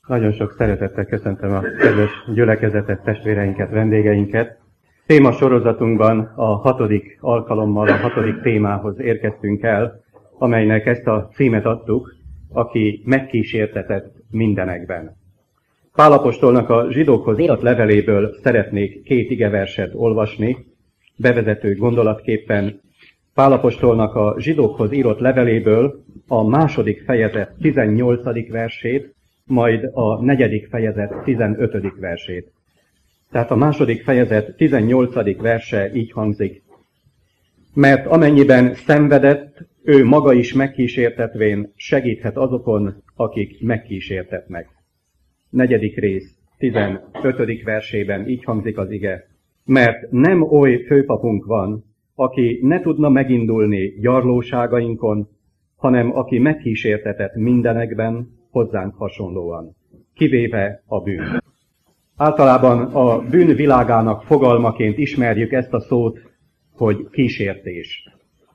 Nagyon sok szeretettel köszöntöm a kedves gyülekezetet, testvéreinket, vendégeinket. Téma sorozatunkban a 6. alkalommal, a 6. témához érkeztünk el, amelynek ezt a címet adtuk, aki megkísértetett mindenekben. Pál apostolnak a zsidókhoz írt leveléből szeretnék 2 igeverset olvasni, bevezető gondolatképpen. Pál apostolnak a zsidókhoz írott leveléből a 2. fejezet 18. versét, majd a 4. fejezet 15. versét. Tehát a 2. fejezet 18. verse így hangzik. Mert amennyiben szenvedett, ő maga is megkísértetvén segíthet azokon, akik megkísértetnek. 4. rész 15. versében így hangzik az ige. Mert nem oly főpapunk van, aki ne tudna megindulni gyarlóságainkon, hanem aki megkísértetett mindenekben, hozzánk hasonlóan, kivéve a bűn. Általában a bűn világának fogalmaként ismerjük ezt a szót, hogy kísértés.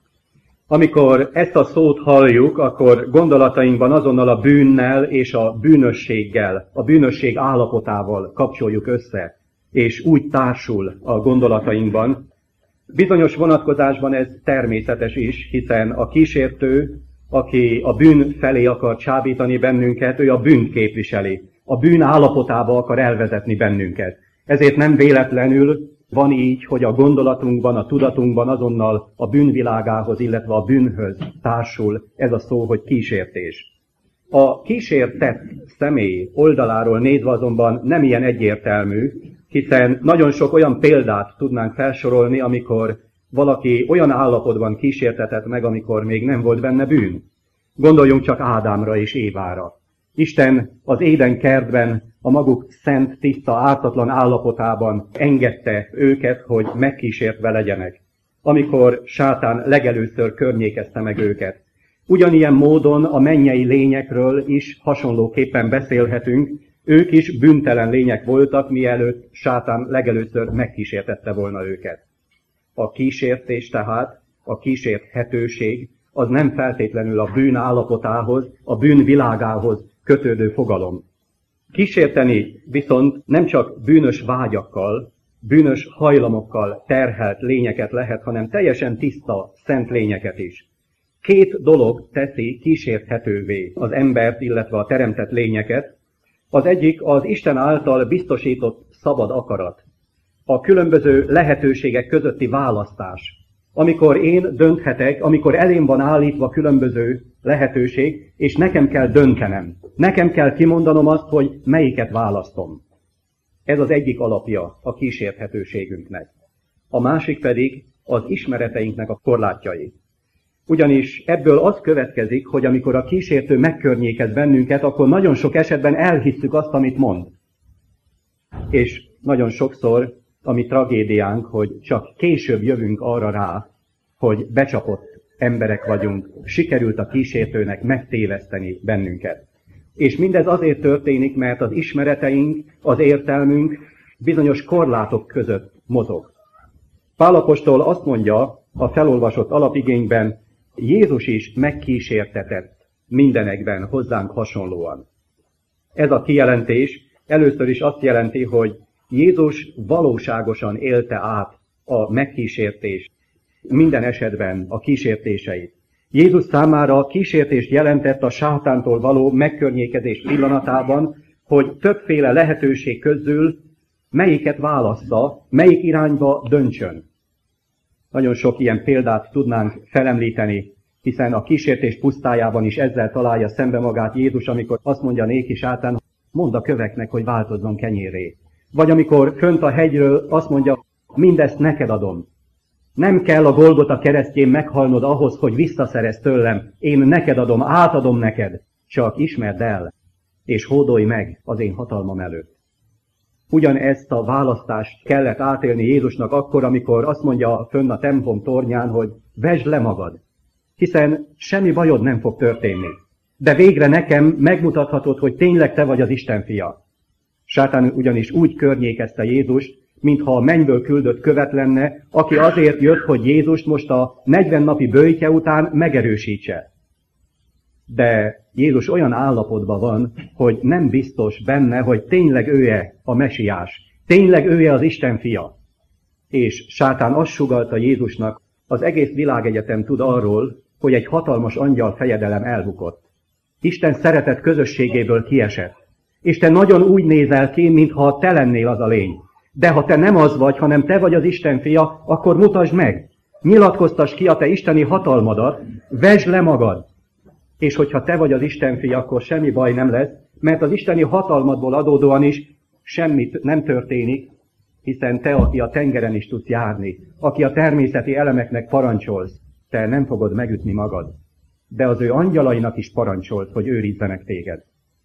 Amikor ezt a szót halljuk, akkor gondolatainkban azonnal a bűnnel és a bűnösséggel, a bűnösség állapotával kapcsoljuk össze, és úgy társul a gondolatainkban. Bizonyos vonatkozásban ez természetes is, hiszen a kísértő, aki a bűn felé akar csábítani bennünket, ő a bűnt képviseli. A bűn állapotába akar elvezetni bennünket. Ezért nem véletlenül van így, hogy a gondolatunkban, a tudatunkban azonnal a bűnvilágához, illetve a bűnhöz társul ez a szó, hogy kísértés. A kísértett személy oldaláról nézve azonban nem ilyen egyértelmű, hiszen nagyon sok olyan példát tudnánk felsorolni, amikor valaki olyan állapotban kísértetett meg, amikor még nem volt benne bűn. Gondoljunk csak Ádámra és Évára. Isten az Éden kertben a maguk szent, tiszta, ártatlan állapotában engedte őket, hogy megkísértve legyenek, amikor sátán legelőször környékezte meg őket. Ugyanilyen módon a mennyei lényekről is hasonlóképpen beszélhetünk, ők is bűntelen lények voltak, mielőtt sátán legelőször megkísértette volna őket. A kísértés tehát, a kísérthetőség, az nem feltétlenül a bűn állapotához, a bűn világához kötődő fogalom. Kísérteni viszont nem csak bűnös vágyakkal, bűnös hajlamokkal terhelt lényeket lehet, hanem teljesen tiszta, szent lényeket is. 2 dolog teszi kísérthetővé az embert, illetve a teremtett lényeket. Az egyik az Isten által biztosított szabad akarat. A különböző lehetőségek közötti választás. Amikor én dönthetek, amikor elém van állítva különböző lehetőség, és nekem kell döntenem. Nekem kell kimondanom azt, hogy melyiket választom. Ez az egyik alapja a kísérthetőségünknek. A másik pedig az ismereteinknek a korlátjai. Ugyanis ebből az következik, hogy amikor a kísértő megkörnyékez bennünket, akkor nagyon sok esetben elhisszük azt, amit mond. És nagyon sokszor a mi tragédiánk, hogy csak később jövünk arra rá, hogy becsapott emberek vagyunk, sikerült a kísértőnek megtéveszteni bennünket. És mindez azért történik, mert az ismereteink, az értelmünk bizonyos korlátok között mozog. Pál apostol azt mondja a felolvasott alapigényben, Jézus is megkísértetett mindenekben hozzánk hasonlóan. Ez a kijelentés először is azt jelenti, hogy Jézus valóságosan élte át a megkísértést, minden esetben a kísértéseit. Jézus számára a kísértést jelentett a sátántól való megkörnyékezés pillanatában, hogy többféle lehetőség közül melyiket válassza, melyik irányba döntsön. Nagyon sok ilyen példát tudnánk felemlíteni, hiszen a kísértés pusztájában is ezzel találja szembe magát Jézus, amikor azt mondja néki sátán, mondd a köveknek, hogy változzon kenyérré. Vagy amikor fönt a hegyről azt mondja, mindezt neked adom. Nem kell a Golgota keresztjén meghalnod ahhoz, hogy visszaszerezd tőlem. Én neked adom, átadom neked. Csak ismerd el, és hódolj meg az én hatalmam előtt. Ugyanezt a választást kellett átélni Jézusnak akkor, amikor azt mondja fönn a templom tornyán, hogy vesd le magad, hiszen semmi bajod nem fog történni. De végre nekem megmutathatod, hogy tényleg te vagy az Isten fia. Sátán ugyanis úgy környékezte Jézust, mintha a mennyből küldött követ lenne, aki azért jött, hogy Jézust most a 40 napi böjtje után megerősítse. De Jézus olyan állapotban van, hogy nem biztos benne, hogy tényleg ő-e a mesiás, tényleg ő-e az Isten fia. És sátán azt sugallta Jézusnak, az egész világegyetem tud arról, hogy egy hatalmas angyal fejedelem elbukott. Isten szeretet közösségéből kiesett. És te nagyon úgy nézel ki, mintha te lennél az a lény. De ha te nem az vagy, hanem te vagy az Isten fia, akkor mutasd meg. Nyilatkoztass ki a te isteni hatalmadat, vesd le magad. És hogyha te vagy az Isten fia, akkor semmi baj nem lesz, mert az isteni hatalmadból adódóan is semmit nem történik, hiszen te, aki a tengeren is tudsz járni, aki a természeti elemeknek parancsolsz, te nem fogod megütni magad. De az ő angyalainak is parancsolt, hogy őrizzenek téged.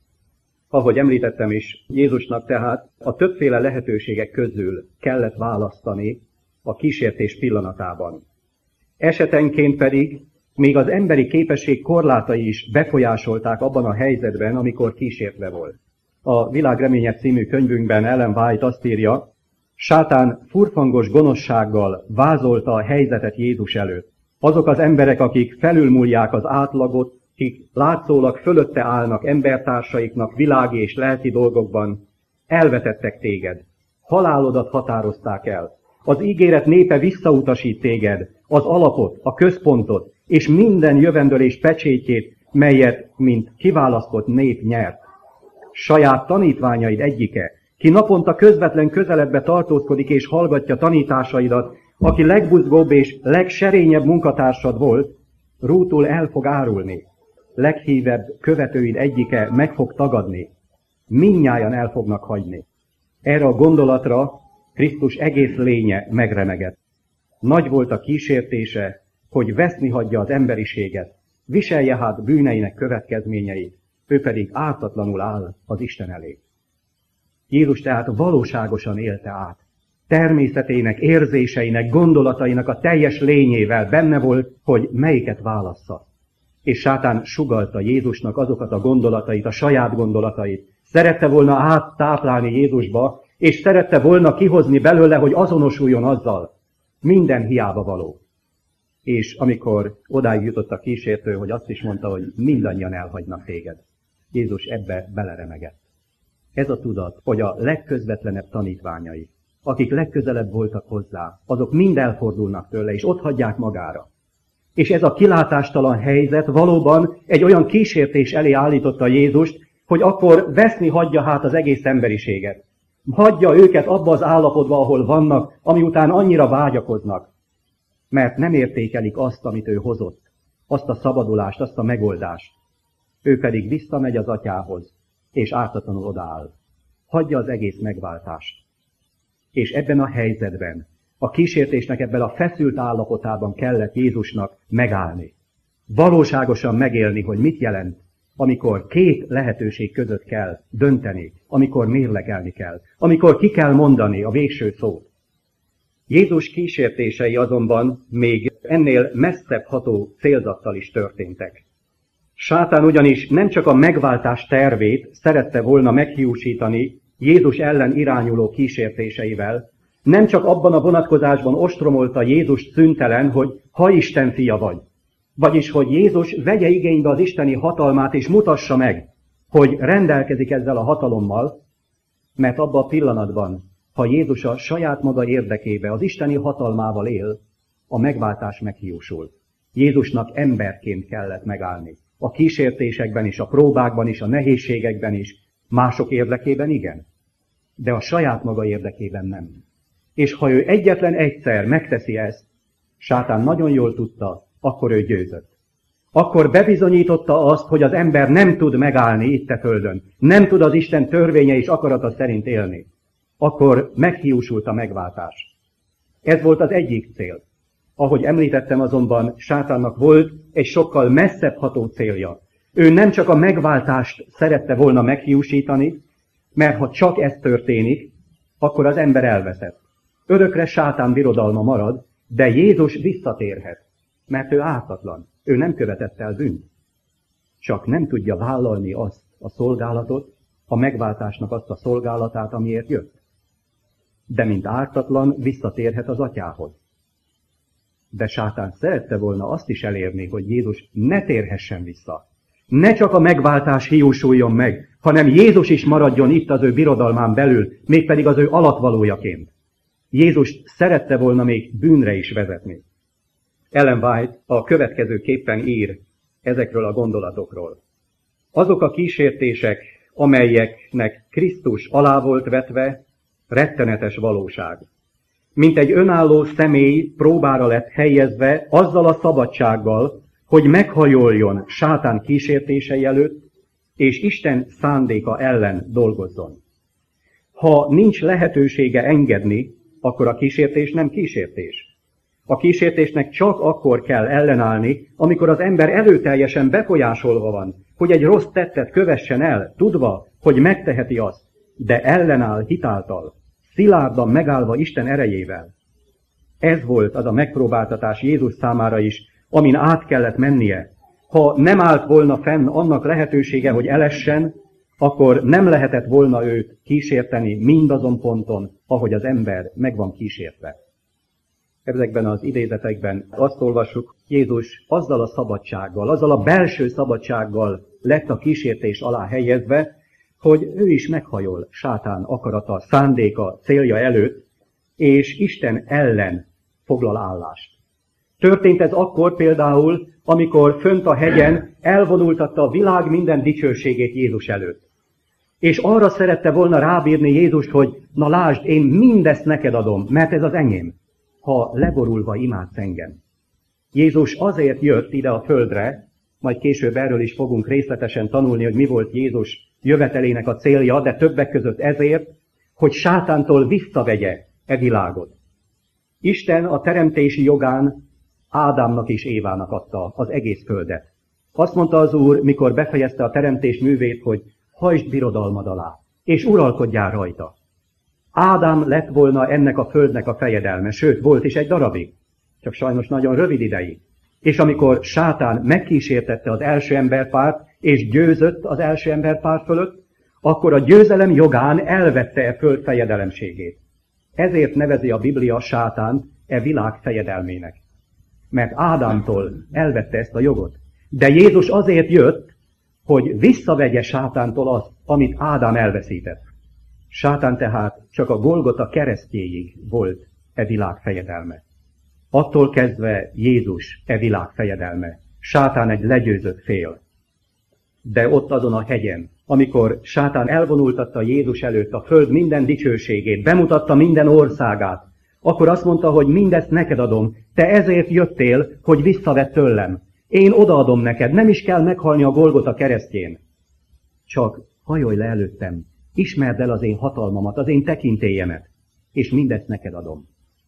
Ahogy említettem is, Jézusnak tehát a többféle lehetőségek közül kellett választani a kísértés pillanatában. Esetenként pedig még az emberi képesség korlátai is befolyásolták abban a helyzetben, amikor kísértve volt. A Világ reménye című könyvünkben Ellen White azt írja, sátán furfangos gonoszsággal vázolta a helyzetet Jézus előtt. Azok az emberek, akik felülmúlják az átlagot, akik látszólag fölötte állnak embertársaiknak világi és lelki dolgokban, elvetettek téged. Halálodat határozták el. Az ígéret népe visszautasít téged, az alapot, a központot, és minden jövendőlés pecsétjét, melyet, mint kiválasztott nép nyert. Saját tanítványaid egyike, ki naponta közvetlen közeledbe tartózkodik és hallgatja tanításaidat, aki legbuzgóbb és legserényebb munkatársad volt, rútul el fog árulni. Leghívebb követőid egyike meg fog tagadni. Mindnyájan el fognak hagyni. Erre a gondolatra Krisztus egész lénye megremegett. Nagy volt a kísértése, hogy veszni hagyja az emberiséget, viselje hát bűneinek következményeit, ő pedig ártatlanul áll az Isten elé. Jézus tehát valóságosan élte át. Természetének, érzéseinek, gondolatainak a teljes lényével benne volt, hogy melyiket válassza. És sátán sugallta Jézusnak azokat a gondolatait, a saját gondolatait. Szerette volna áttáplálni Jézusba, és szerette volna kihozni belőle, hogy azonosuljon azzal. Minden hiába való. És amikor odáig jutott a kísértő, hogy azt is mondta, hogy mindannyian elhagynak téged, Jézus ebbe beleremegett. Ez a tudat, hogy a legközvetlenebb tanítványai, akik legközelebb voltak hozzá, azok mind elfordulnak tőle, és ott hagyják magára. És ez a kilátástalan helyzet valóban egy olyan kísértés elé állította Jézust, hogy akkor veszni hagyja hát az egész emberiséget. Hagyja őket abba az állapotba, ahol vannak, ami után annyira vágyakoznak, mert nem értékelik azt, amit ő hozott, azt a szabadulást, azt a megoldást. Ő pedig visszamegy az atyához, és ártatlanul odaáll. Hagyja az egész megváltást. És ebben a helyzetben, a kísértésnek ebben a feszült állapotában kellett Jézusnak megállni. Valóságosan megélni, hogy mit jelent, amikor két lehetőség között kell dönteni, amikor mérlegelni kell, amikor ki kell mondani a végső szót. Jézus kísértései azonban még ennél messzebb ható célzattal is történtek. Sátán ugyanis nem csak a megváltás tervét szerette volna meghiúsítani Jézus ellen irányuló kísértéseivel, nem csak abban a vonatkozásban ostromolta Jézust szüntelen, hogy ha Isten fia vagy, vagyis hogy Jézus vegye igénybe az isteni hatalmát és mutassa meg, hogy rendelkezik ezzel a hatalommal, mert abban a pillanatban, ha Jézus a saját maga érdekébe, az isteni hatalmával él, a megváltás meghiúsul. Jézusnak emberként kellett megállni. A kísértésekben is, a próbákban is, a nehézségekben is, mások érdekében igen, de a saját maga érdekében nem. És ha ő egyetlen egyszer megteszi ezt, sátán nagyon jól tudta, akkor ő győzött. Akkor bebizonyította azt, hogy az ember nem tud megállni itt a földön, nem tud az Isten törvénye és akarata szerint élni. Akkor meghiúsult a megváltás. Ez volt az egyik cél. Ahogy említettem azonban, sátánnak volt egy sokkal messzebb ható célja. Ő nem csak a megváltást szerette volna meghiúsítani, mert ha csak ez történik, akkor az ember elveszett. Örökre sátán birodalma marad, de Jézus visszatérhet, mert ő ártatlan, ő nem követett el bűnt. Csak nem tudja vállalni azt a szolgálatot, a megváltásnak azt a szolgálatát, amiért jött. De mint ártatlan visszatérhet az atyához. De sátán szerette volna azt is elérni, hogy Jézus ne térhessen vissza. Ne csak a megváltás hiúsuljon meg, hanem Jézus is maradjon itt az ő birodalmán belül, mégpedig az ő alattvalójaként. Jézus szerette volna még bűnre is vezetni. Ellen White a következőképpen ír ezekről a gondolatokról. Azok a kísértések, amelyeknek Krisztus alá volt vetve, rettenetes valóság. Mint egy önálló személy próbára lett helyezve azzal a szabadsággal, hogy meghajoljon sátán kísértései előtt, és Isten szándéka ellen dolgozzon. Ha nincs lehetősége engedni, akkor a kísértés nem kísértés. A kísértésnek csak akkor kell ellenállni, amikor az ember erőteljesen befolyásolva van, hogy egy rossz tettet kövessen el, tudva, hogy megteheti azt, de ellenáll hitáltal, szilárdan megállva Isten erejével. Ez volt az a megpróbáltatás Jézus számára is, amin át kellett mennie. Ha nem állt volna fenn annak lehetősége, hogy elessen, akkor nem lehetett volna őt kísérteni mindazon ponton, ahogy az ember meg van kísértve. Ezekben az idézetekben azt olvassuk, Jézus azzal a szabadsággal, azzal a belső szabadsággal lett a kísértés alá helyezve, hogy ő is meghajol sátán akarata, szándéka, célja előtt, és Isten ellen foglal állást. Történt ez akkor például, amikor fönt a hegyen elvonultatta a világ minden dicsőségét Jézus előtt. És arra szerette volna rábírni Jézust, hogy na lásd, én mindezt neked adom, mert ez az enyém, ha leborulva imádsz engem. Jézus azért jött ide a földre, majd később erről is fogunk részletesen tanulni, hogy mi volt Jézus jövetelének a célja, de többek között ezért, hogy sátántól visszavegye e világot. Isten a teremtési jogán Ádámnak és Évának adta az egész földet. Azt mondta az Úr, mikor befejezte a teremtés művét, hogy hajtsd birodalmad alá, és uralkodjál rajta. Ádám lett volna ennek a földnek a fejedelme, sőt, volt is egy darabig, csak sajnos nagyon rövid ideig. És amikor sátán megkísértette az első emberpárt, és győzött az első emberpárt fölött, akkor a győzelem jogán elvette e föld fejedelemségét. Ezért nevezi a Biblia sátánt e világ fejedelmének. Mert Ádámtól elvette ezt a jogot. De Jézus azért jött, hogy visszavegye sátántól azt, amit Ádám elveszített. Sátán tehát csak a Golgota keresztjéig volt e világ fejedelme. Attól kezdve Jézus e világ fejedelme. Sátán egy legyőzött fél. De ott azon a hegyen, amikor sátán elvonultatta Jézus előtt a föld minden dicsőségét, bemutatta minden országát, akkor azt mondta, hogy mindezt neked adom, te ezért jöttél, hogy visszavedd tőlem. Én odaadom neked, nem is kell meghalni a Golgota keresztjén. Csak hajolj le előttem, ismerd el az én hatalmamat, az én tekintélyemet, és mindezt neked adom.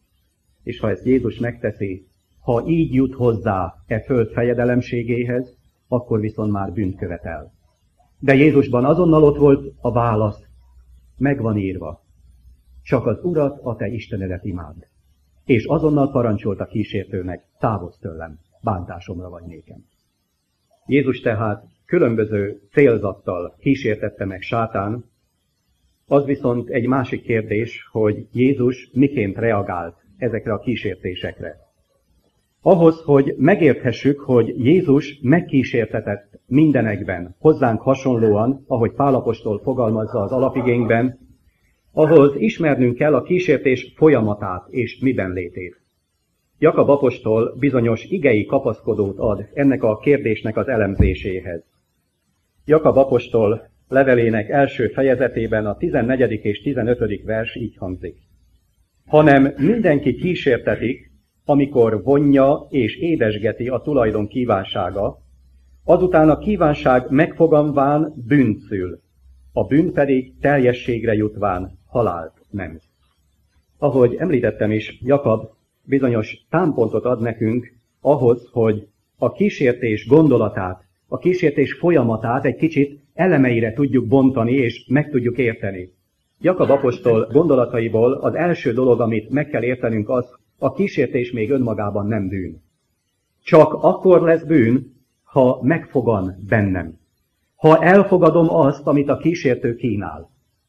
És ha ezt Jézus megteszi, ha így jut hozzá e föld fejedelemségéhez, akkor viszont már bűnt követel. De Jézusban azonnal ott volt a válasz, megvan írva. Csak az Urat, a te Istenedet imádd. És azonnal parancsolt a kísértőnek, távozz tőlem, bántásomra vagy nékem. Jézus tehát különböző célzattal kísértette meg sátán, az viszont egy másik kérdés, hogy Jézus miként reagált ezekre a kísértésekre. Ahhoz, hogy megérthessük, hogy Jézus megkísértetett mindenekben, hozzánk hasonlóan, ahogy Pál apostol fogalmazza az alapigénkben, ahhoz ismernünk kell a kísértés folyamatát és miben létét. Jakab apostol bizonyos igei kapaszkodót ad ennek a kérdésnek az elemzéséhez. Jakab apostol levelének első fejezetében a 14. és 15. vers így hangzik. Hanem mindenki kísértetik, amikor vonja és édesgeti a tulajdon kívánsága, azután a kívánság megfogamván bűnt szül, a bűn pedig teljességre jutván halált nemz. Ahogy említettem is, Jakab bizonyos támpontot ad nekünk ahhoz, hogy a kísértés gondolatát, a kísértés folyamatát egy kicsit elemeire tudjuk bontani és meg tudjuk érteni. Jakab apostol gondolataiból az első dolog, amit meg kell értenünk, az, a kísértés még önmagában nem bűn. Csak akkor lesz bűn, ha megfogan bennem. Ha elfogadom azt, amit a kísértő kínál.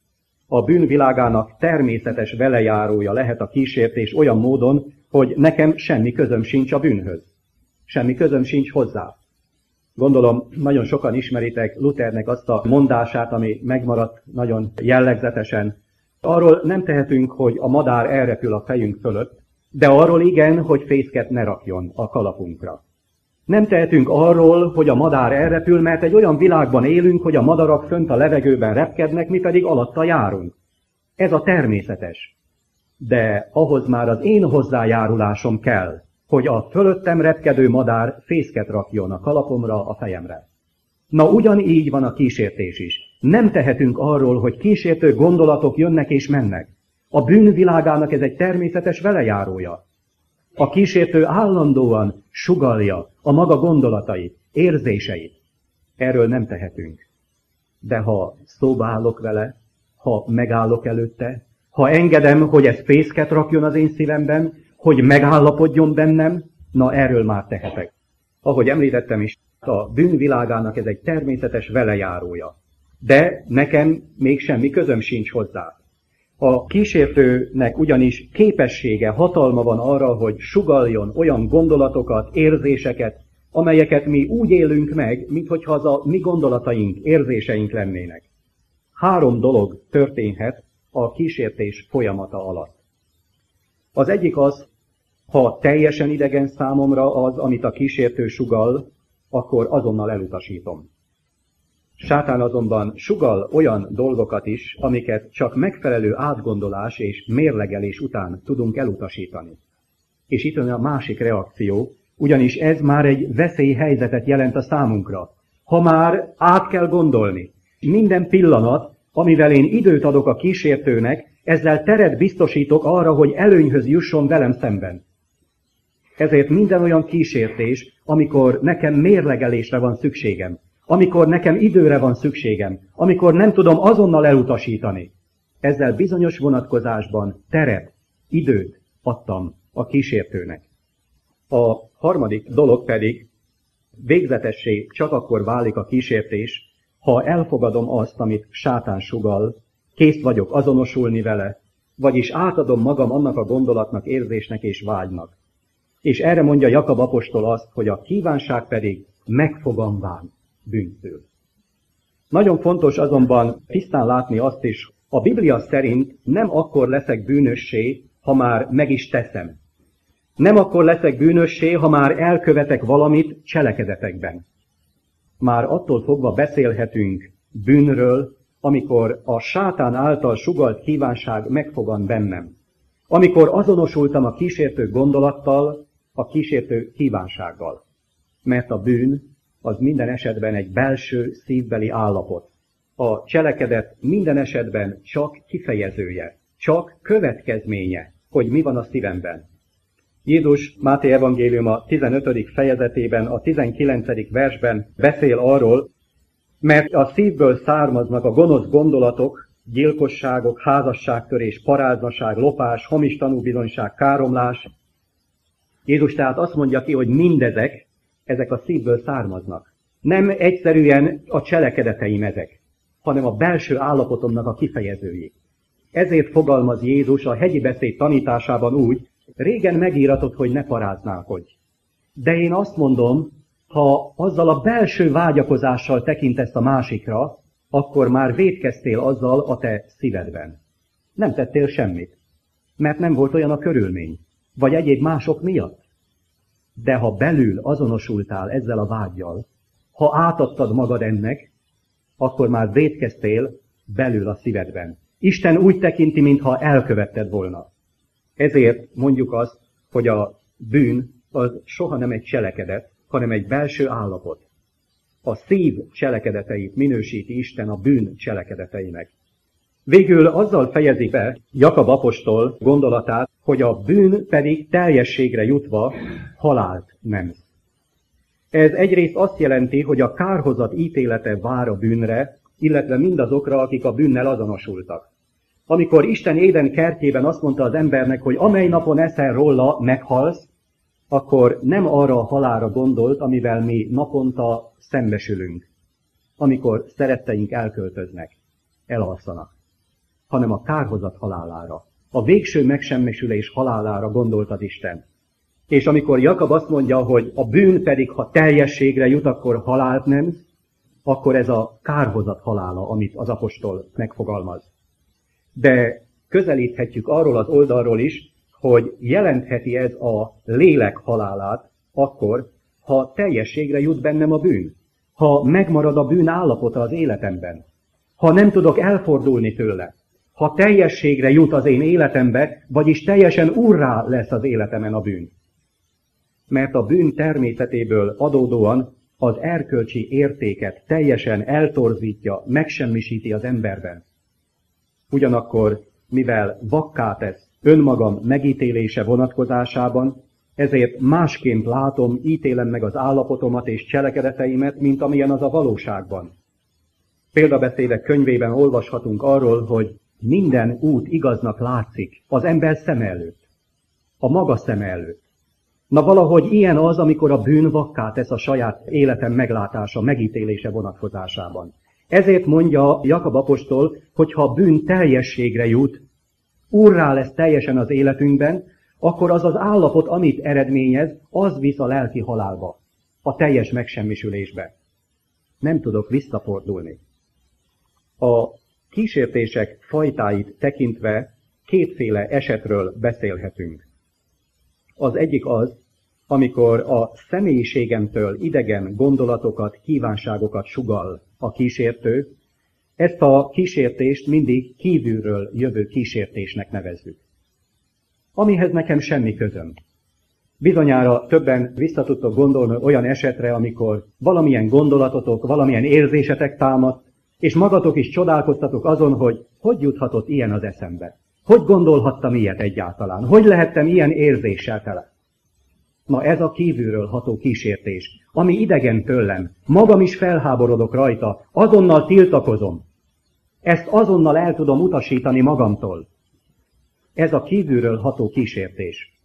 A bűnvilágának természetes velejárója lehet a kísértés olyan módon, hogy nekem semmi közöm sincs a bűnhöz. Semmi közöm sincs hozzá. Gondolom, nagyon sokan ismeritek Luthernek azt a mondását, ami megmaradt nagyon jellegzetesen. Arról nem tehetünk, hogy a madár elrepül a fejünk fölött, de arról igen, hogy fészket ne rakjon a kalapunkra. Nem tehetünk arról, hogy a madár elrepül, mert egy olyan világban élünk, hogy a madarak fönt a levegőben repkednek, mi pedig alatta járunk. Ez a természetes. De ahhoz már az én hozzájárulásom kell, hogy a fölöttem repkedő madár fészket rakjon a kalapomra, a fejemre. Na ugyanígy van a kísértés is. Nem tehetünk arról, hogy kísértő gondolatok jönnek és mennek. A bűn világának ez egy természetes velejárója. A kísértő állandóan sugallja a maga gondolatait, érzéseit. Erről nem tehetünk. De ha szóba állok vele, ha megállok előtte, ha engedem, hogy ez fészket rakjon az én szívemben, hogy megállapodjon bennem, na erről már tehetek. Ahogy említettem is, a bűnvilágának ez egy természetes velejárója. De nekem még semmi közöm sincs hozzá. A kísértőnek ugyanis képessége, hatalma van arra, hogy sugalljon olyan gondolatokat, érzéseket, amelyeket mi úgy élünk meg, minthogyha az a mi gondolataink, érzéseink lennének. 3 dolog történhet a kísértés folyamata alatt. Az egyik az, ha teljesen idegen számomra az, amit a kísértő sugall, akkor azonnal elutasítom. Sátán azonban sugall olyan dolgokat is, amiket csak megfelelő átgondolás és mérlegelés után tudunk elutasítani. És itt van a másik reakció, ugyanis ez már egy veszélyhelyzetet jelent a számunkra. Ha már át kell gondolni, minden pillanat, amivel én időt adok a kísértőnek, ezzel teret biztosítok arra, hogy előnyhöz jusson velem szemben. Ezért minden olyan kísértés, amikor nekem mérlegelésre van szükségem, amikor nekem időre van szükségem, amikor nem tudom azonnal elutasítani, ezzel bizonyos vonatkozásban teret, időt adtam a kísértőnek. A harmadik dolog pedig végzetessé csak akkor válik a kísértés, ha elfogadom azt, amit sátán sugall, kész vagyok azonosulni vele, vagyis átadom magam annak a gondolatnak, érzésnek és vágynak. És erre mondja Jakab apostol azt, hogy a kívánság pedig megfoganván bűnszül. Nagyon fontos azonban tisztán látni azt is, a Biblia szerint nem akkor leszek bűnössé, ha már meg is teszem. Nem akkor leszek bűnössé, ha már elkövetek valamit cselekedetekben. Már attól fogva beszélhetünk bűnről, amikor a sátán által sugalt kívánság megfogan bennem. Amikor azonosultam a kísértő gondolattal, a kísértő kívánsággal. Mert a bűn az minden esetben egy belső szívbeli állapot. A cselekedet minden esetben csak kifejezője, csak következménye, hogy mi van a szívemben. Jézus Máté evangélium a 15. fejezetében, a 19. versben beszél arról, mert a szívből származnak a gonosz gondolatok, gyilkosságok, házasságtörés, paráznaság, lopás, hamis tanúbizonyság, káromlás. Jézus tehát azt mondja ki, hogy mindezek, ezek a szívből származnak. Nem egyszerűen a cselekedeteim ezek, hanem a belső állapotomnak a kifejezői. Ezért fogalmaz Jézus a hegyi beszéd tanításában úgy, régen megíratott, hogy ne paráználkodj. De én azt mondom, ha azzal a belső vágyakozással tekintesz a másikra, akkor már vétkeztél azzal a te szívedben. Nem tettél semmit, mert nem volt olyan a körülmény, vagy egyéb mások miatt. De ha belül azonosultál ezzel a vággyal, ha átadtad magad ennek, akkor már vétkeztél belül a szívedben. Isten úgy tekinti, mintha elkövetted volna. Ezért mondjuk azt, hogy a bűn az soha nem egy cselekedet, hanem egy belső állapot. A szív cselekedeteit minősíti Isten a bűn cselekedeteinek. Végül azzal fejezi be Jakab apostol gondolatát, hogy a bűn pedig teljességre jutva halált nemz. Ez egyrészt azt jelenti, hogy a kárhozat ítélete vár a bűnre, illetve mindazokra, akik a bűnnel azonosultak. Amikor Isten Éden kertjében azt mondta az embernek, hogy amely napon eszel róla, meghalsz, akkor nem arra a halálra gondolt, amivel mi naponta szembesülünk, amikor szeretteink elköltöznek, elalszanak, hanem a kárhozat halálára, a végső megsemmisülés halálára gondolt az Isten. És amikor Jakab azt mondja, hogy a bűn pedig, ha teljességre jut, akkor halált nem, akkor ez a kárhozat halála, amit az apostol megfogalmaz. De közelíthetjük arról az oldalról is, hogy jelentheti ez a lélek halálát akkor, ha teljességre jut bennem a bűn. Ha megmarad a bűn állapota az életemben. Ha nem tudok elfordulni tőle. Ha teljességre jut az én életembe, vagyis teljesen úrrá lesz az életemen a bűn. Mert a bűn természetéből adódóan az erkölcsi értéket teljesen eltorzítja, megsemmisíti az emberben. Ugyanakkor, mivel vakká tesz önmagam megítélése vonatkozásában, ezért másként látom, ítélem meg az állapotomat és cselekedeteimet, mint amilyen az a valóságban. Példabeszédek könyvében olvashatunk arról, hogy minden út igaznak látszik az ember szeme előtt, a maga szeme előtt. Na valahogy ilyen az, amikor a bűn vakká tesz a saját életem meglátása, megítélése vonatkozásában. Ezért mondja Jakab apostol, hogy ha a bűn teljességre jut, úrrá lesz teljesen az életünkben, akkor az az állapot, amit eredményez, az visz a lelki halálba, a teljes megsemmisülésbe. Nem tudok visszafordulni. A kísértések fajtáit tekintve kétféle esetről beszélhetünk. Az egyik az, amikor a személyiségemtől idegen gondolatokat, kívánságokat sugall a kísértő, ezt a kísértést mindig kívülről jövő kísértésnek nevezzük. Amihez nekem semmi közöm. Bizonyára többen vissza tudtok gondolni olyan esetre, amikor valamilyen gondolatotok, valamilyen érzésetek támadt, és magatok is csodálkoztatok azon, hogy juthatott ilyen az eszembe. Hogy gondolhattam ilyet egyáltalán? Hogy lehettem ilyen érzéssel tele? Na ez a kívülről ható kísértés, ami idegen tőlem. Magam is felháborodok rajta, azonnal tiltakozom. Ezt azonnal el tudom utasítani magamtól. Ez a kívülről ható kísértés.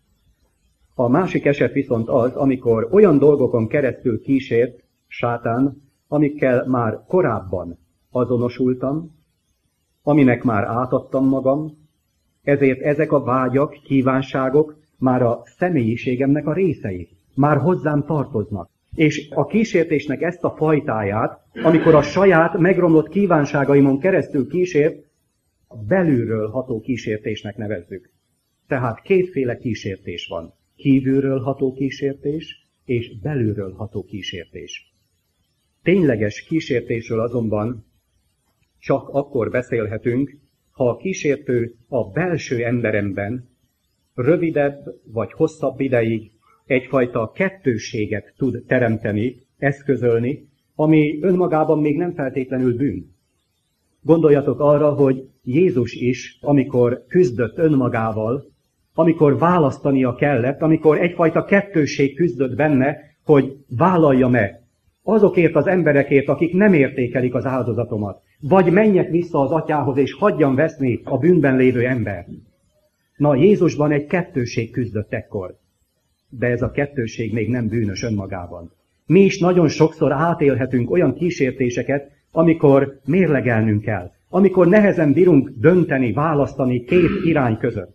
A másik eset viszont az, amikor olyan dolgokon keresztül kísért sátán, amikkel már korábban azonosultam, aminek már átadtam magam, ezért ezek a vágyak, kívánságok már a személyiségemnek a részei, már hozzám tartoznak. És a kísértésnek ezt a fajtáját, amikor a saját megromlott kívánságaimon keresztül kísért, belülről ható kísértésnek nevezzük. Tehát kétféle kísértés van. Kívülről ható kísértés, és belülről ható kísértés. Tényleges kísértésről azonban csak akkor beszélhetünk, ha a kísértő a belső emberemben rövidebb vagy hosszabb ideig egyfajta kettősséget tud teremteni, eszközölni, ami önmagában még nem feltétlenül bűn. Gondoljatok arra, hogy Jézus is, amikor küzdött önmagával, amikor választania kellett, amikor egyfajta kettősség küzdött benne, hogy vállaljam-e azokért az emberekért, akik nem értékelik az áldozatomat, vagy menjek vissza az atyához, és hagyjam veszni a bűnben lévő embert. Na, Jézusban egy kettősség küzdött ekkor, de ez a kettősség még nem bűnös önmagában. Mi is nagyon sokszor átélhetünk olyan kísértéseket, amikor mérlegelnünk kell, amikor nehezen bírunk dönteni, választani két irány között.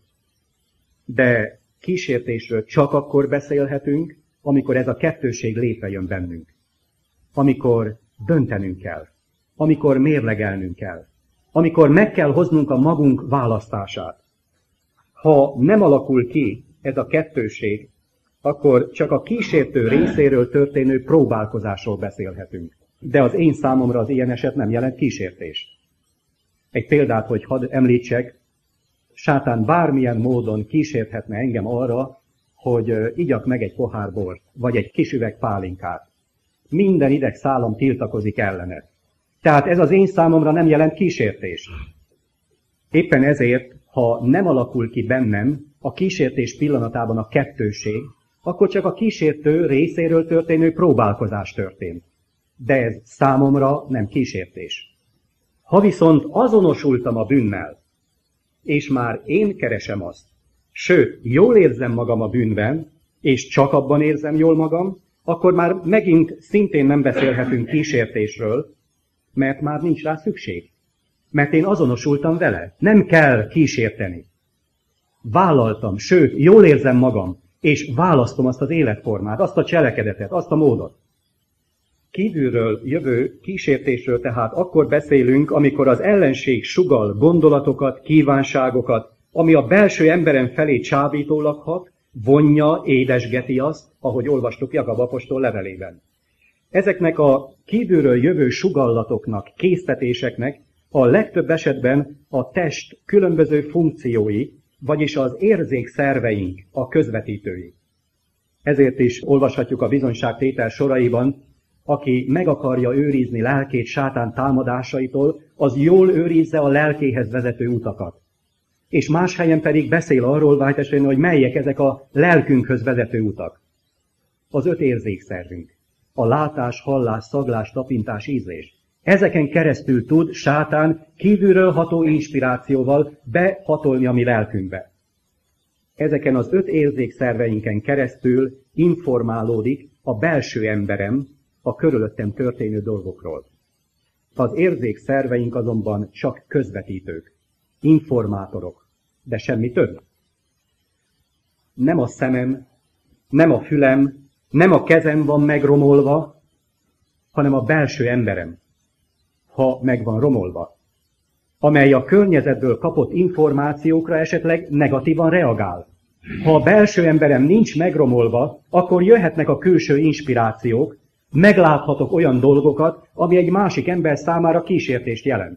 De kísértésről csak akkor beszélhetünk, amikor ez a kettősség létrejön bennünk. Amikor döntenünk kell, amikor mérlegelnünk kell, amikor meg kell hoznunk a magunk választását. Ha nem alakul ki ez a kettőség, akkor csak a kísértő részéről történő próbálkozásról beszélhetünk. De az én számomra az ilyen eset nem jelent kísértést. Egy példát, hogy hadd említsek, sátán bármilyen módon kísérthetne engem arra, hogy igyak meg egy pohár bort, vagy egy kis üveg pálinkát. Minden idegszálam tiltakozik ellene. Tehát ez az én számomra nem jelent kísértést. Éppen ezért, ha nem alakul ki bennem a kísértés pillanatában a kettőség, akkor csak a kísértő részéről történő próbálkozás történt. De ez számomra nem kísértés. Ha viszont azonosultam a bűnnel, és már én keresem azt, sőt, jól érzem magam a bűnben, és csak abban érzem jól magam, akkor már megint szintén nem beszélhetünk kísértésről, mert már nincs rá szükség. Mert én azonosultam vele. Nem kell kísérteni. Vállaltam, sőt, jól érzem magam. és választom azt az életformát, azt a cselekedetet, azt a módot. Kívülről jövő kísértésről tehát akkor beszélünk, amikor az ellenség sugall gondolatokat, kívánságokat, ami a belső emberen felé csábítólag hat, vonja, édesgeti azt, ahogy olvastuk Jakab apostol levelében. Ezeknek a kívülről jövő sugallatoknak, késztetéseknek a legtöbb esetben a test különböző funkciói, vagyis az érzékszerveink a közvetítői. Ezért is olvashatjuk a bizonyságtétel soraiban, aki meg akarja őrizni lelkét sátán támadásaitól, az jól őrizze a lelkéhez vezető utakat. És más helyen pedig beszél arról, vájtesén, hogy melyek ezek a lelkünkhöz vezető utak. Az 5 érzékszervünk. A látás, hallás, szaglás, tapintás, ízlés. Ezeken keresztül tud sátán kívülről ható inspirációval behatolni a mi lelkünkbe. Ezeken az 5 érzékszerveinken keresztül informálódik a belső emberem a körülöttem történő dolgokról. Az érzékszerveink azonban csak közvetítők, informátorok, de semmi több. Nem a szemem, nem a fülem, nem a kezem van megromolva, hanem a belső emberem, ha meg van romolva, amely a környezetből kapott információkra esetleg negatívan reagál. Ha a belső emberem nincs megromolva, akkor jöhetnek a külső inspirációk, megláthatok olyan dolgokat, ami egy másik ember számára kísértést jelent.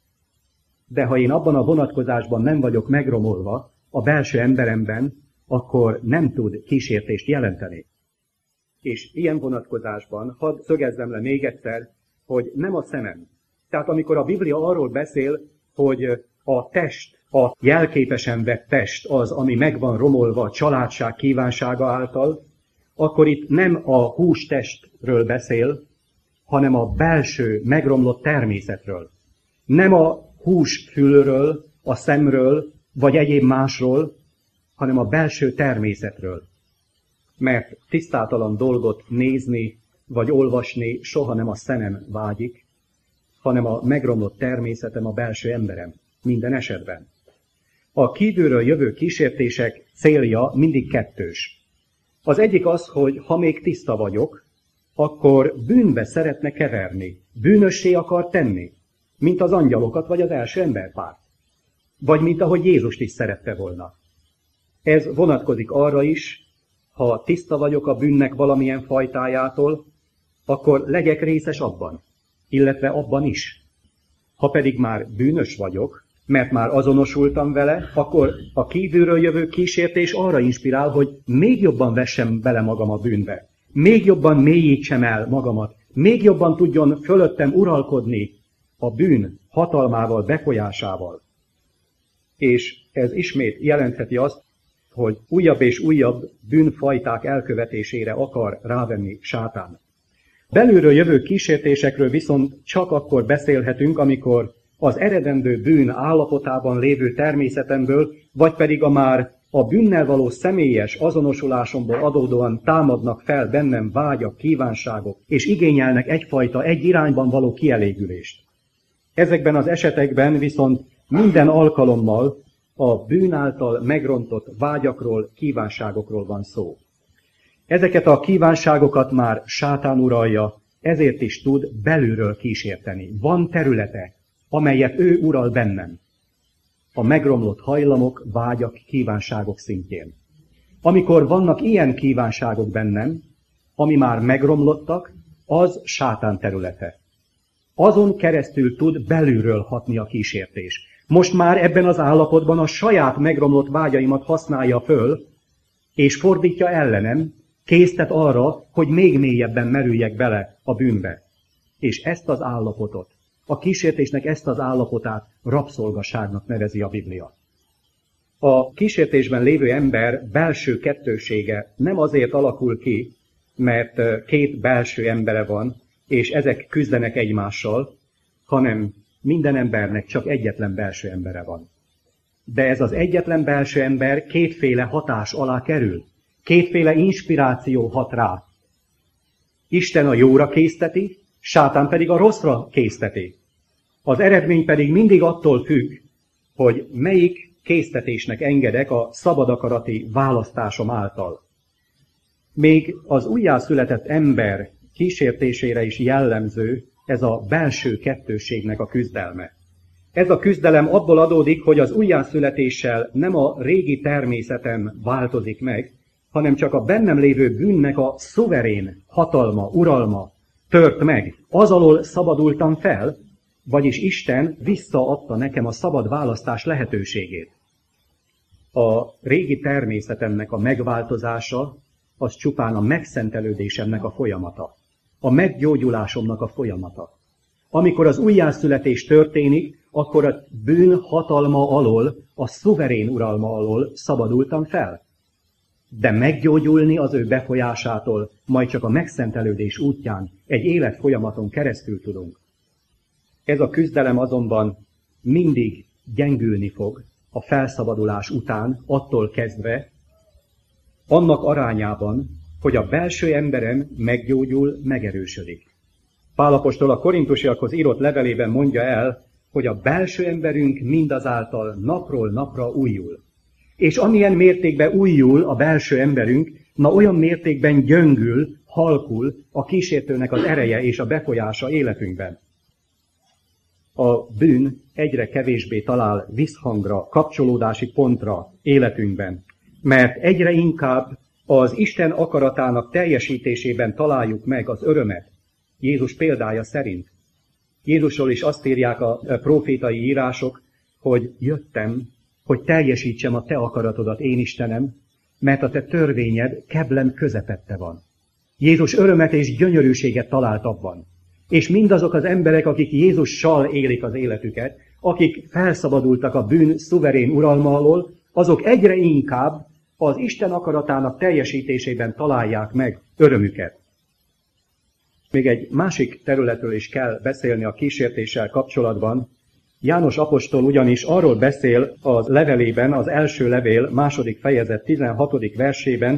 De ha én abban a vonatkozásban nem vagyok megromolva a belső emberemben, akkor nem tud kísértést jelenteni. És ilyen vonatkozásban hadd szögezzem le még egyszer, hogy nem a szemem. Tehát amikor a Biblia arról beszél, hogy a test, a jelképesen vett test az, ami meg van romolva a családság kívánsága által, akkor itt nem a hústestről beszél, hanem a belső, megromlott természetről. Nem a húsfülről, a szemről, vagy egyéb másról, hanem a belső természetről. Mert tisztátalan dolgot nézni, vagy olvasni soha nem a szemem vágyik, hanem a megromlott természetem, a belső emberem, minden esetben. A kívülről jövő kísértések célja mindig kettős. Az egyik az, hogy ha még tiszta vagyok, akkor bűnbe szeretne keverni, bűnössé akar tenni, mint az angyalokat vagy az első emberpárt, vagy mint ahogy Jézust is szerette volna. Ez vonatkozik arra is, ha tiszta vagyok a bűnnek valamilyen fajtájától, akkor legyek részes abban, illetve abban is. Ha pedig már bűnös vagyok, mert már azonosultam vele, akkor a kívülről jövő kísértés arra inspirál, hogy még jobban vessem bele magam a bűnbe, még jobban mélyítsem el magamat, még jobban tudjon fölöttem uralkodni a bűn hatalmával, befolyásával. És ez ismét jelentheti azt, hogy újabb és újabb bűnfajták elkövetésére akar rávenni sátán. Belülről jövő kísértésekről viszont csak akkor beszélhetünk, amikor az eredendő bűn állapotában lévő természetemből, vagy pedig a már a bűnnel való személyes azonosulásomból adódóan támadnak fel bennem vágyak, kívánságok, és igényelnek egyfajta egy irányban való kielégülést. Ezekben az esetekben viszont minden alkalommal a bűn által megrontott vágyakról, kívánságokról van szó. Ezeket a kívánságokat már sátán uralja, ezért is tud belülről kísérteni. Van területe, amelyet ő ural bennem. A megromlott hajlamok, vágyak, kívánságok szintjén. Amikor vannak ilyen kívánságok bennem, ami már megromlottak, az sátán területe. Azon keresztül tud belülről hatni a kísértés. Most már ebben az állapotban a saját megromlott vágyaimat használja föl, és fordítja ellenem, késztet arra, hogy még mélyebben merüljek bele a bűnbe. És ezt az állapotot, a kísértésnek ezt az állapotát rabszolgaságnak nevezi a Biblia. A kísértésben lévő ember belső kettősége nem azért alakul ki, mert két belső embere van, és ezek küzdenek egymással, hanem minden embernek csak egyetlen belső embere van. De ez az egyetlen belső ember kétféle hatás alá kerül. Kétféle inspiráció hat rá. Isten a jóra készteti, sátán pedig a rosszra készteti. Az eredmény pedig mindig attól függ, hogy melyik késztetésnek engedek a szabad akarati választásom által. Még az újjászületett ember kísértésére is jellemző ez a belső kettősségnek a küzdelme. Ez a küzdelem abból adódik, hogy az újjászületéssel nem a régi természetem változik meg, hanem csak a bennem lévő bűnnek a szuverén hatalma, uralma tört meg. Az alól szabadultam fel, vagyis Isten visszaadta nekem a szabad választás lehetőségét. A régi természetemnek a megváltozása az csupán a megszentelődésemnek a folyamata, a meggyógyulásomnak a folyamata. Amikor az újjászületés történik, akkor a bűn hatalma alól, a szuverén uralma alól szabadultam fel. De meggyógyulni az ő befolyásától majd csak a megszentelődés útján, egy életfolyamaton keresztül tudunk. Ez a küzdelem azonban mindig gyengülni fog a felszabadulás után, attól kezdve, annak arányában, hogy a belső emberem meggyógyul, megerősödik. Pál apostol a korintusiakhoz írott levelében mondja el, hogy a belső emberünk mindazáltal napról napra újul. És amilyen mértékben újul a belső emberünk, olyan mértékben gyöngül, halkul a kísértőnek az ereje és a befolyása életünkben. A bűn egyre kevésbé talál visszhangra, kapcsolódási pontra életünkben, mert egyre inkább az Isten akaratának teljesítésében találjuk meg az örömet, Jézus példája szerint. Jézusról is azt írják a prófétai írások, hogy jöttem, hogy teljesítsem a te akaratodat, én Istenem, mert a te törvényed keblem közepette van. Jézus örömet és gyönyörűséget talált abban. És mindazok az emberek, akik Jézussal élik az életüket, akik felszabadultak a bűn szuverén uralma alól, azok egyre inkább az Isten akaratának teljesítésében találják meg örömüket. Még egy másik területről is kell beszélni a kísértéssel kapcsolatban. János apostol ugyanis arról beszél az levelében, az első levél, 2. fejezet 16. versében,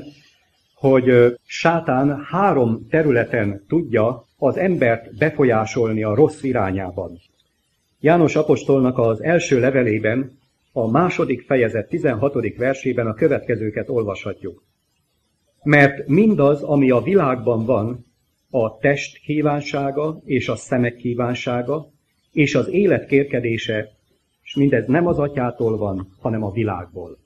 hogy sátán 3 területen tudja az embert befolyásolni a rossz irányában. János apostolnak az első levelében, a 2. fejezet 16. versében a következőket olvashatjuk. Mert mindaz, ami a világban van, a test kívánsága és a szemek kívánsága, és az élet kérkedése, és mindez nem az atyától van, hanem a világból.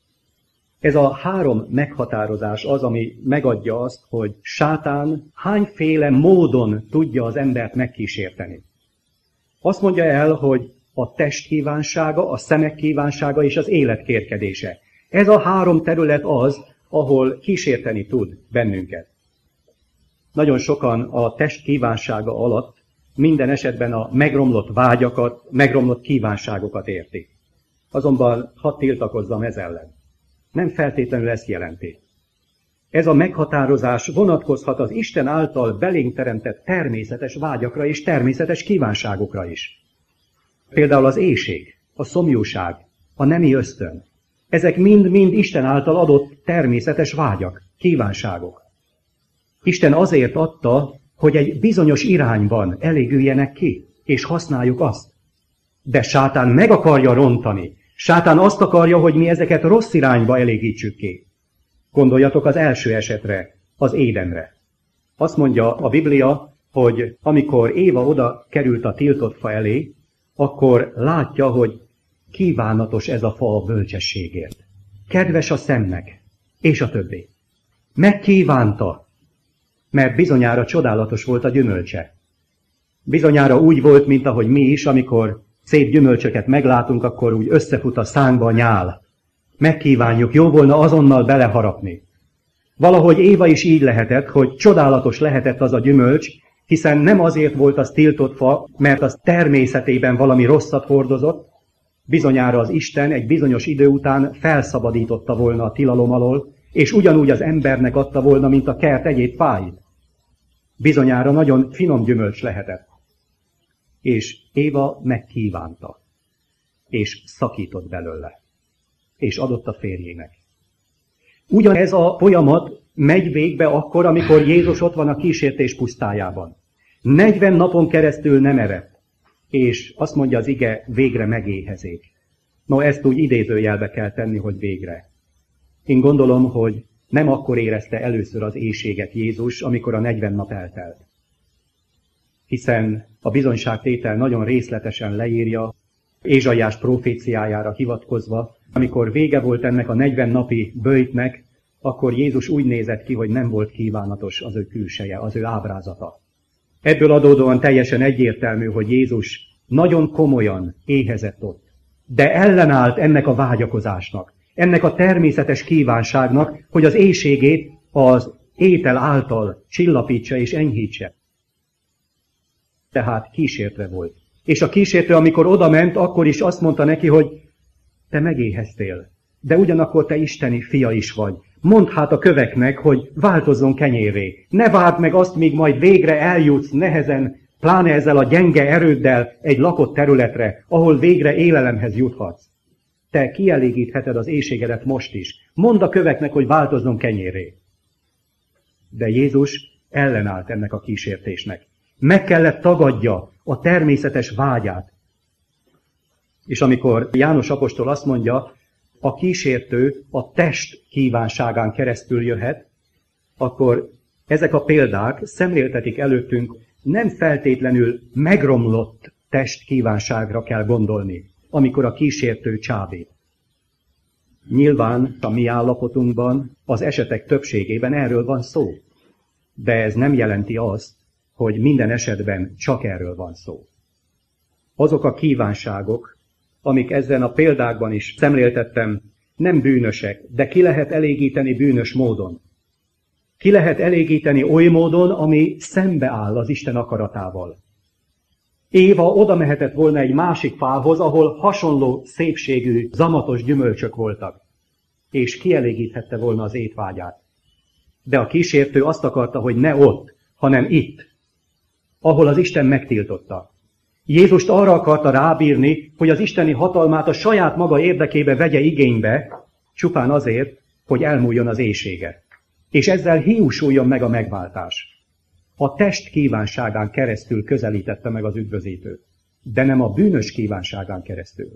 Ez a 3 meghatározás az, ami megadja azt, hogy sátán hányféle módon tudja az embert megkísérteni. Azt mondja el, hogy a test kívánsága, a szemek kívánsága és az élet kérkedése. Ez a 3 terület az, ahol kísérteni tud bennünket. Nagyon sokan a test kívánsága alatt minden esetben a megromlott vágyakat, megromlott kívánságokat érti. Azonban hadd tiltakozzam ez ellen. Nem feltétlenül ezt jelenti. Ez a meghatározás vonatkozhat az Isten által belénk teremtett természetes vágyakra és természetes kívánságokra is. Például az éhség, a szomjúság, a nemi ösztön. Ezek mind-mind Isten által adott természetes vágyak, kívánságok. Isten azért adta, hogy egy bizonyos irányban elégüljenek ki, és használjuk azt. De sátán meg akarja rontani. Sátán azt akarja, hogy mi ezeket rossz irányba elégítsük ki. Gondoljatok az első esetre, az Édenre. Azt mondja a Biblia, hogy amikor Éva oda került a tiltott fa elé, akkor látja, hogy kívánatos ez a fa a bölcsességért. Kedves a szemnek, és a többi. Megkívánta, mert bizonyára csodálatos volt a gyümölcse. Bizonyára úgy volt, mint ahogy mi is, amikor szép gyümölcsöket meglátunk, akkor úgy összefut a szánkba a nyál. Megkívánjuk, jó volna azonnal beleharapni. Valahogy Éva is így lehetett, hogy csodálatos lehetett az a gyümölcs, hiszen nem azért volt az tiltott fa, mert az természetében valami rosszat hordozott, bizonyára az Isten egy bizonyos idő után felszabadította volna a tilalom alól, és ugyanúgy az embernek adta volna, mint a kert egyéb fáit. Bizonyára nagyon finom gyümölcs lehetett. És Éva megkívánta, és szakított belőle, és adott a férjének. Ugyanez a folyamat megy végbe akkor, amikor Jézus ott van a kísértés pusztájában. 40 napon keresztül nem evett, és azt mondja az ige, végre megéhezik. No, ezt úgy idézőjelbe kell tenni, hogy végre. Én gondolom, hogy Nem akkor érezte először az éhséget Jézus, amikor a 40 nap eltelt. Hiszen a bizonyságtétel nagyon részletesen leírja, Ézsaiás proféciájára hivatkozva, amikor vége volt ennek a 40 napi böjtnek, akkor Jézus úgy nézett ki, hogy nem volt kívánatos az ő külseje, az ő ábrázata. Ebből adódóan teljesen egyértelmű, hogy Jézus nagyon komolyan éhezett ott, de ellenállt ennek a vágyakozásnak, ennek a természetes kívánságnak, hogy az éhségét az étel által csillapítsa és enyhítse. Tehát kísértve volt. És a kísértő, amikor odament, akkor is azt mondta neki, hogy te megéheztél, de ugyanakkor te isteni fia is vagy. Mondd hát a köveknek, hogy változzon kenyérré. Ne várd meg azt, míg majd végre eljutsz nehezen, pláne ezzel a gyenge erőddel egy lakott területre, ahol végre élelemhez juthatsz. Te kielégítheted az éhségedet most is. Mondd a köveknek, hogy változzon kenyérré. De Jézus ellenállt ennek a kísértésnek. Meg kellett tagadja a természetes vágyát. És amikor János apostol azt mondja, a kísértő a test kívánságán keresztül jöhet, akkor ezek a példák szemléltetik előttünk, nem feltétlenül megromlott test kívánságra kell gondolni, amikor a kísértő csábít. Nyilván a mi állapotunkban, az esetek többségében erről van szó, de ez nem jelenti azt, hogy minden esetben csak erről van szó. Azok a kívánságok, amik ezen a példákban is szemléltettem, nem bűnösek, de ki lehet elégíteni bűnös módon. Ki lehet elégíteni oly módon, ami szembeáll az Isten akaratával. Éva oda mehetett volna egy másik fához, ahol hasonló szépségű, zamatos gyümölcsök voltak, és kielégíthette volna az étvágyát. De a kísértő azt akarta, hogy ne ott, hanem itt, ahol az Isten megtiltotta. Jézust arra akarta rábírni, hogy az isteni hatalmát a saját maga érdekébe vegye igénybe, csupán azért, hogy elmúljon az éhsége. És ezzel hiúsuljon meg a megváltás. A test kívánságán keresztül közelítette meg az üdvözítőt, de nem a bűnös kívánságán keresztül.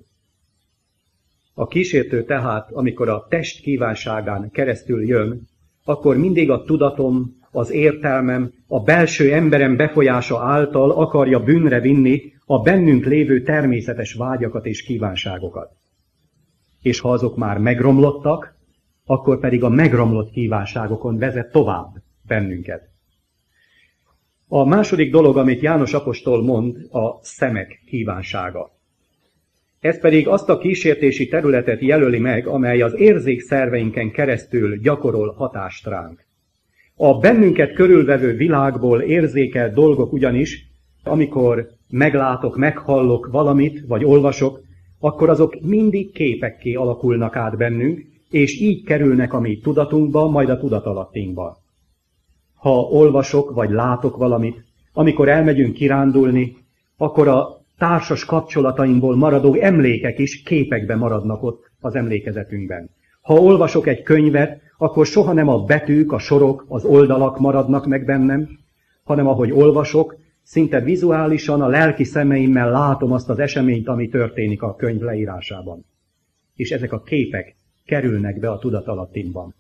A kísértő tehát, amikor a test kívánságán keresztül jön, akkor mindig a tudatom, az értelmem, a belső emberem befolyása által akarja bűnre vinni a bennünk lévő természetes vágyakat és kívánságokat. És ha azok már megromlottak, akkor pedig a megromlott kívánságokon vezet tovább bennünket. A második dolog, amit János apostol mond, a szemek kívánsága. Ez pedig azt a kísértési területet jelöli meg, amely az érzékszerveinken keresztül gyakorol hatást ránk. A bennünket körülvevő világból érzékelt dolgok ugyanis, amikor meglátok, meghallok valamit, vagy olvasok, akkor azok mindig képekké alakulnak át bennünk, és így kerülnek a mi tudatunkba, majd a tudatalattinkba. Ha olvasok, vagy látok valamit, amikor elmegyünk kirándulni, akkor a társas kapcsolatainkból maradó emlékek is képekbe maradnak ott az emlékezetünkben. Ha olvasok egy könyvet, akkor soha nem a betűk, a sorok, az oldalak maradnak meg bennem, hanem ahogy olvasok, szinte vizuálisan a lelki szemeimmel látom azt az eseményt, ami történik a könyv leírásában. És ezek a képek kerülnek be a tudatalattimban.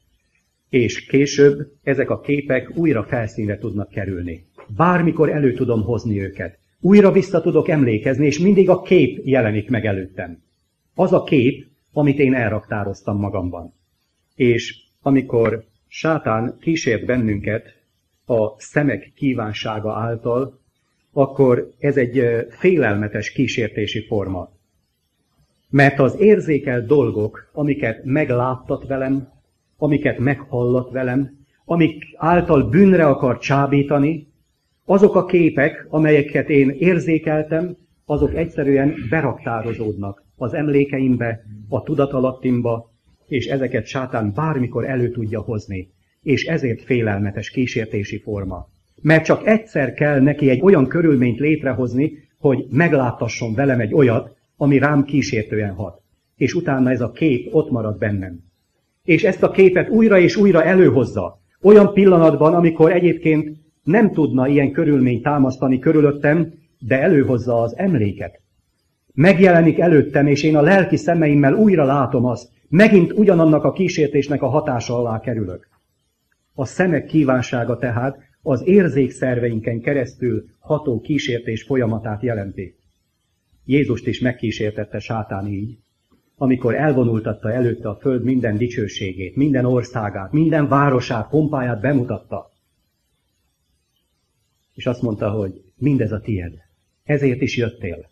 És később ezek a képek újra felszínre tudnak kerülni. Bármikor elő tudom hozni őket. Újra vissza tudok emlékezni, és mindig a kép jelenik meg előttem. Az a kép, amit én elraktároztam magamban. És amikor sátán kísért bennünket a szemek kívánsága által, akkor ez egy félelmetes kísértési forma. Mert az érzékelt dolgok, amiket megláttat velem, amiket meghallat velem, amik által bűnre akar csábítani, azok a képek, amelyeket én érzékeltem, azok egyszerűen beraktározódnak az emlékeimbe, a tudatalattimba, és ezeket sátán bármikor elő tudja hozni. És ezért félelmetes kísértési forma. Mert csak egyszer kell neki egy olyan körülményt létrehozni, hogy megláttasson velem egy olyat, ami rám kísértően hat. És utána ez a kép ott marad bennem. És ezt a képet újra és újra előhozza. Olyan pillanatban, amikor egyébként nem tudna ilyen körülményt támasztani körülöttem, de előhozza az emléket. Megjelenik előttem, és én a lelki szemeimmel újra látom azt, Megint ugyanannak a kísértésnek a hatása alá kerülök. A szemek kívánsága tehát az érzékszerveinken keresztül ható kísértés folyamatát jelenti. Jézust is megkísértette sátán így, amikor elvonultatta előtte a föld minden dicsőségét, minden országát, minden városát, pompáját bemutatta. És azt mondta, hogy mindez a tied, ezért is jöttél.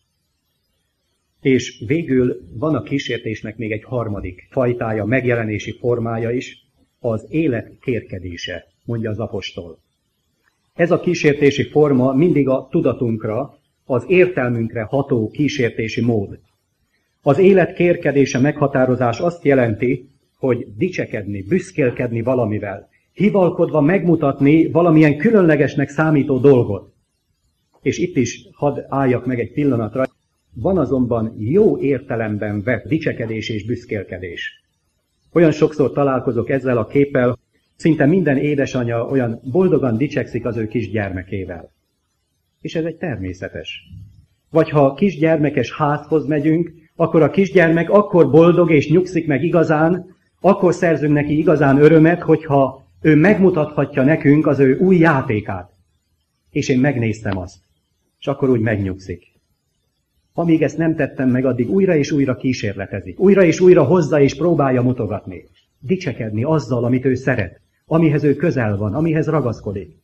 És végül van a kísértésnek még egy harmadik fajtája, megjelenési formája is, az élet kérkedése, mondja az apostol. Ez a kísértési forma mindig a tudatunkra, az értelmünkre ható kísértési mód. Az élet kérkedése meghatározás azt jelenti, hogy dicsekedni, büszkélkedni valamivel, hivalkodva megmutatni valamilyen különlegesnek számító dolgot. És itt is hadd álljak meg egy pillanatra. Van azonban jó értelemben vett dicsekedés és büszkélkedés. Olyan sokszor találkozok ezzel a képpel, szinte minden édesanya olyan boldogan dicsekszik az ő kisgyermekével. És ez egy természetes. Vagy ha kisgyermekes házhoz megyünk, akkor a kisgyermek akkor boldog és nyugszik meg igazán, akkor szerzünk neki igazán örömet, hogyha ő megmutathatja nekünk az ő új játékát. És én megnéztem azt, és akkor úgy megnyugszik. Amíg ezt nem tettem meg, addig újra és újra kísérletezik. Újra és újra hozza és próbálja mutogatni. Dicsekedni azzal, amit ő szeret, amihez ő közel van, amihez ragaszkodik.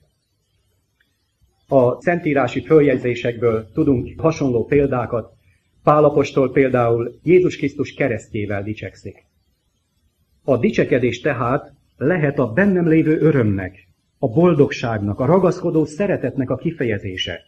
A szentírási följegyzésekből tudunk hasonló példákat. Pál apostol például Jézus Krisztus keresztjével dicsekszik. A dicsekedés tehát lehet a bennem lévő örömnek, a boldogságnak, a ragaszkodó szeretetnek a kifejezése.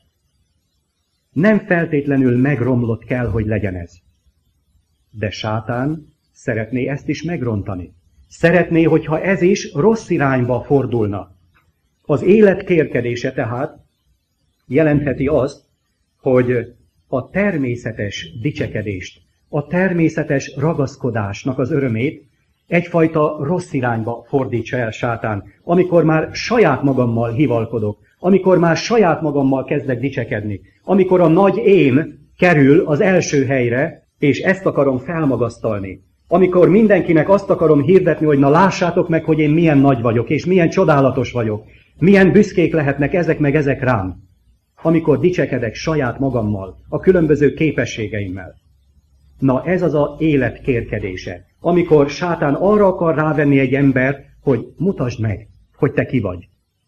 Nem feltétlenül megromlott kell, hogy legyen ez. De sátán szeretné ezt is megrontani. Szeretné, hogyha ez is rossz irányba fordulna. Az élet kérkedése tehát jelentheti azt, hogy a természetes dicsekedést, a természetes ragaszkodásnak az örömét egyfajta rossz irányba fordítsa el sátán, amikor már saját magammal hivalkodok, amikor már saját magammal kezdek dicsekedni, amikor a nagy én kerül az első helyre, és ezt akarom felmagasztalni, amikor mindenkinek azt akarom hirdetni, hogy na lássátok meg, hogy én milyen nagy vagyok, és milyen csodálatos vagyok, milyen büszkék lehetnek ezek meg ezek rám, amikor dicsekedek saját magammal, a különböző képességeimmel. Na ez az az élet kérkedése, amikor sátán arra akar rávenni egy embert, hogy mutasd meg, hogy te ki vagy.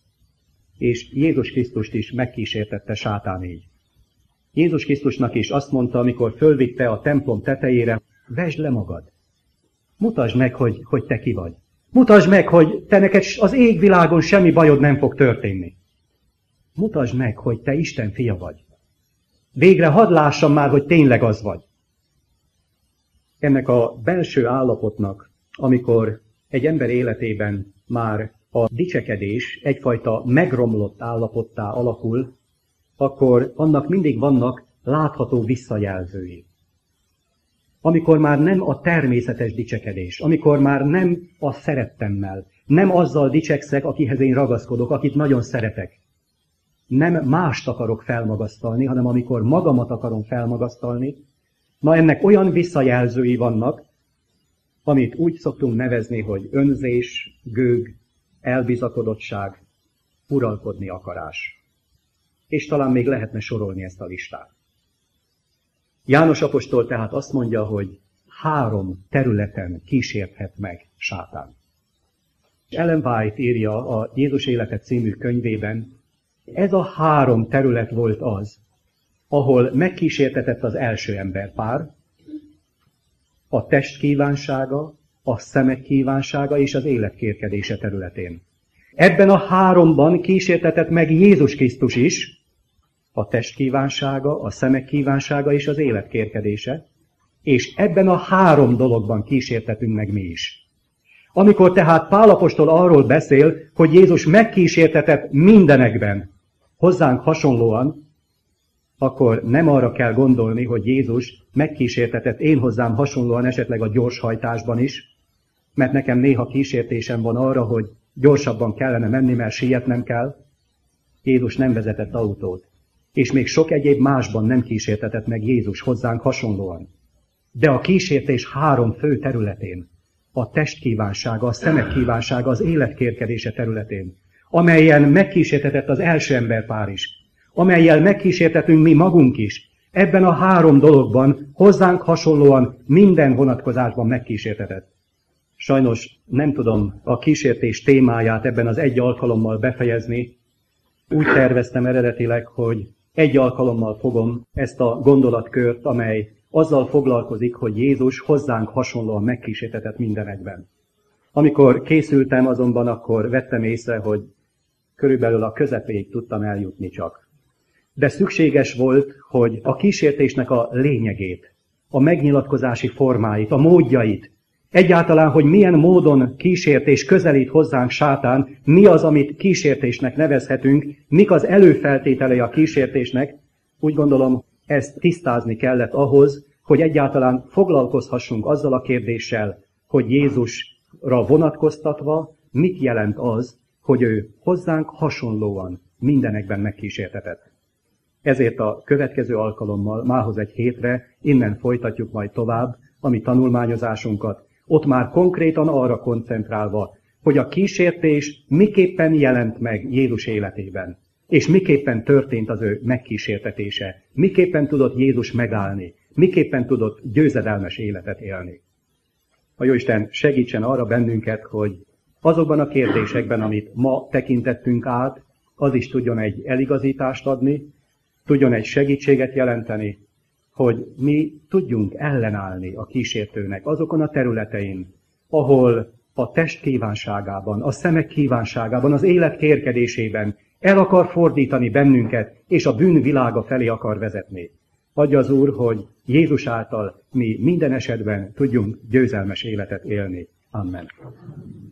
És Jézus Krisztust is megkísértette sátán így. Jézus Krisztusnak is azt mondta, amikor fölvitte a templom tetejére, vesd le magad. Mutasd meg, hogy te ki vagy. Mutasd meg, hogy te neked az égvilágon semmi bajod nem fog történni. Mutasd meg, hogy te Isten fia vagy. Végre hadd lássam már, hogy tényleg az vagy. Ennek a belső állapotnak, amikor egy ember életében már a dicsekedés egyfajta megromlott állapottá alakul, akkor annak mindig vannak látható visszajelzői. Amikor már nem a természetes dicsekedés, amikor már nem a szerettemmel, nem azzal dicsekszek, akihez én ragaszkodok, akit nagyon szeretek. Nem mást akarok felmagasztalni, hanem amikor magamat akarom felmagasztalni, na ennek olyan visszajelzői vannak, amit úgy szoktunk nevezni, hogy önzés, gőg, elbizakodottság, uralkodni akarás. És talán még lehetne sorolni ezt a listát. János apostol tehát azt mondja, hogy 3 területen kísérthet meg sátán. Ellen White írja a Jézus élete című könyvében, ez a 3 terület volt az, ahol megkísértetett az első emberpár, a test kívánsága, a szemek kívánsága és az élet kérkedése területén. Ebben a 3-ban kísértetett meg Jézus Krisztus is, a test kívánsága, a szemek kívánsága és az élet kérkedése, és ebben a 3 dologban kísértetünk meg mi is. Amikor tehát Pál apostol arról beszél, hogy Jézus megkísértetett mindenekben, hozzánk hasonlóan, akkor nem arra kell gondolni, hogy Jézus megkísértetett én hozzám hasonlóan esetleg a gyorshajtásban is, mert nekem néha kísértésem van arra, hogy gyorsabban kellene menni, mert sietnem kell. Jézus nem vezetett autót, és még sok egyéb másban nem kísértetett meg Jézus hozzánk hasonlóan. de a kísértés 3 fő területén. A test kívánsága, a szemek kívánsága, az élet kérkedése területén, amelyen megkísértetett az első emberpár is, amellyel megkísértetünk mi magunk is. Ebben a 3 dologban hozzánk hasonlóan minden vonatkozásban megkísértetett. Sajnos nem tudom a kísértés témáját ebben az egy alkalommal befejezni. Úgy terveztem eredetileg, hogy egy alkalommal fogom ezt a gondolatkört, amely azzal foglalkozik, hogy Jézus hozzánk hasonlóan megkísértetett mindenekben. Amikor készültem azonban, akkor vettem észre, hogy körülbelül a közepéig tudtam eljutni csak. De szükséges volt, hogy a kísértésnek a lényegét, a megnyilatkozási formáit, a módjait, egyáltalán, hogy milyen módon kísért és közelít hozzánk sátán, mi az, amit kísértésnek nevezhetünk, mik az előfeltételei a kísértésnek, úgy gondolom, ezt tisztázni kellett ahhoz, hogy egyáltalán foglalkozhassunk azzal a kérdéssel, hogy Jézusra vonatkoztatva mit jelent az, hogy ő hozzánk hasonlóan mindenekben megkísértetett. Ezért a következő alkalommal, mához egy hétre, innen folytatjuk majd tovább a mi tanulmányozásunkat, ott már konkrétan arra koncentrálva, hogy a kísértés miképpen jelent meg Jézus életében, és miképpen történt az ő megkísértetése, miképpen tudott Jézus megállni, miképpen tudott győzedelmes életet élni. A Jóisten segítsen arra bennünket, hogy azokban a kérdésekben, amit ma tekintettünk át, az is tudjon egy eligazítást adni, tudjon egy segítséget jelenteni, hogy mi tudjunk ellenállni a kísértőnek azokon a területein, ahol a test kívánságában, a szemek kívánságában, az élet kérkedésében el akar fordítani bennünket, és a bűn világa felé akar vezetni. Adja az Úr, hogy Jézus által mi minden esetben tudjunk győzelmes életet élni. Amen.